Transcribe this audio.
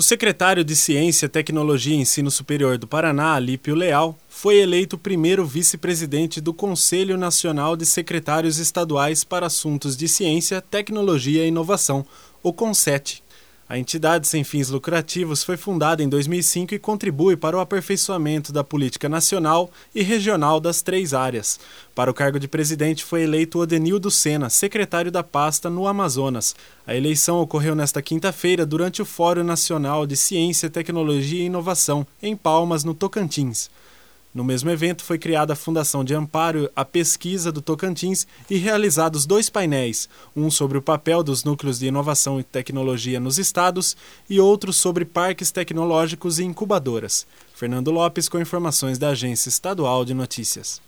O secretário de Ciência, Tecnologia e Ensino Superior do Paraná, Alípio Leal, foi eleito o primeiro vice-presidente do Conselho Nacional de Secretários Estaduais para Assuntos de Ciência, Tecnologia e Inovação, o CONSET. A entidade sem fins lucrativos foi fundada em 2005 e contribui para o aperfeiçoamento da política nacional e regional das três áreas. Para o cargo de presidente foi eleito Odenildo Sena, secretário da pasta no Amazonas. A eleição ocorreu nesta quinta-feira durante o Fórum Nacional de Ciência, Tecnologia e Inovação, em Palmas, no Tocantins. No mesmo evento foi criada a Fundação de Amparo à Pesquisa do Tocantins e realizados 2 painéis, um sobre o papel dos núcleos de inovação e tecnologia nos estados e outro sobre parques tecnológicos e incubadoras. Fernando Lopes com informações da Agência Estadual de Notícias.